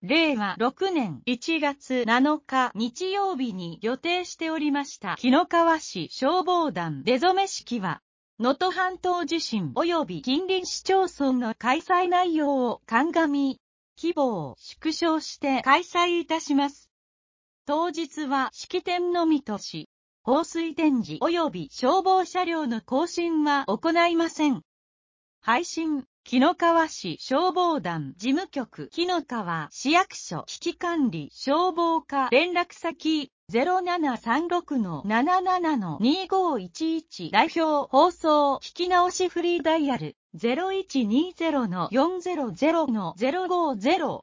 令和6年1月7日日曜日に予定しておりました紀の川市消防団出初式は、能登半島地震及び近隣市町村の開催内容を鑑み、規模を縮小して開催いたします。当日は式典のみとし、放水展示及び消防車両の行進は行いません。配信紀の川市消防団事務局紀の川市役所危機管理消防課連絡先 0736-77-2511 代表放送聞き直しフリーダイヤル 0120-400-050